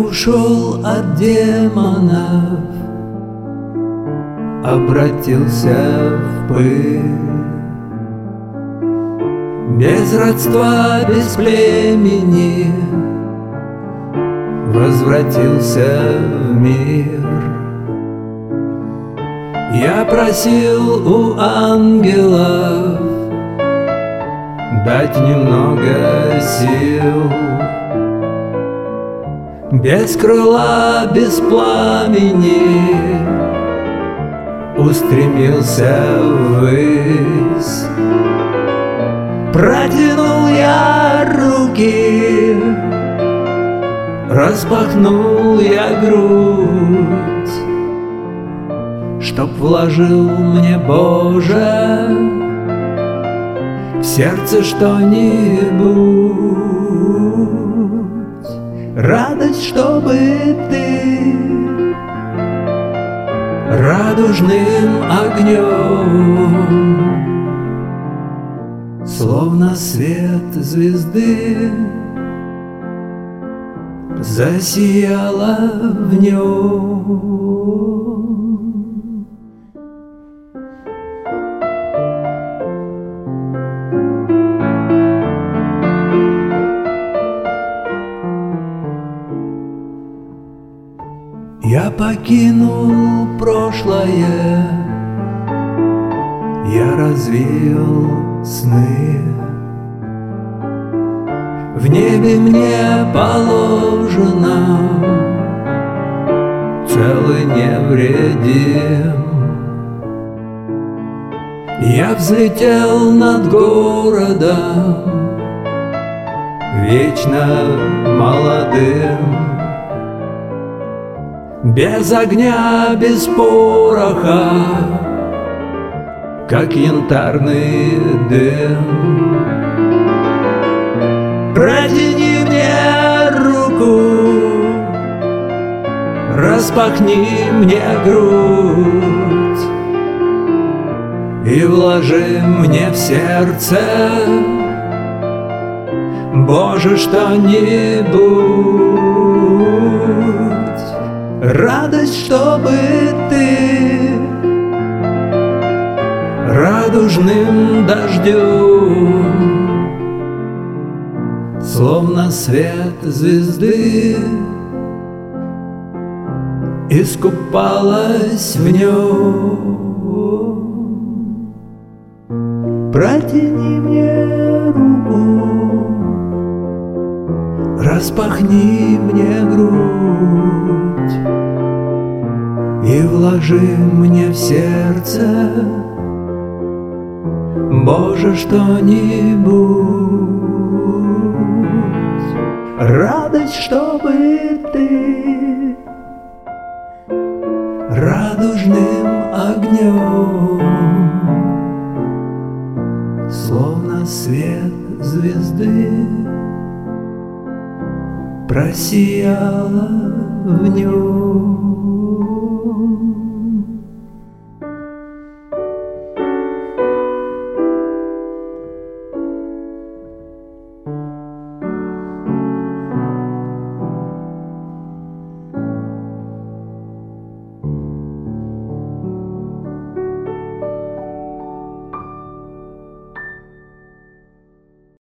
ушел от демонов, обратился в пыль. Без родства, без племени возвратился в мир. Я просил у ангелов дать немного сил. Без крыла, без пламени устремился ввысь. Протянул я руки, распахнул я грудь, чтоб вложил мне, Боже, в сердце что-нибудь. Радость, чтобы ты радужным огнем, словно свет звезды, засияла в нем. Я покинул прошлое, я развеял сны. В небе мне положено целый невредим. Я взлетел над городом, вечно молодым. Без огня, без пороха, как янтарный дым. Протяни мне руку, распахни мне грудь и вложи мне в сердце, Боже, что-нибудь. Радость, чтобы ты радужным дождем, словно свет звезды, искупалась в нем. Протяни мне руку, распахни мне грудь и вложи мне в сердце, Боже, что-нибудь. Радость, чтобы ты радужным огнем, словно свет звезды, просияла в нем.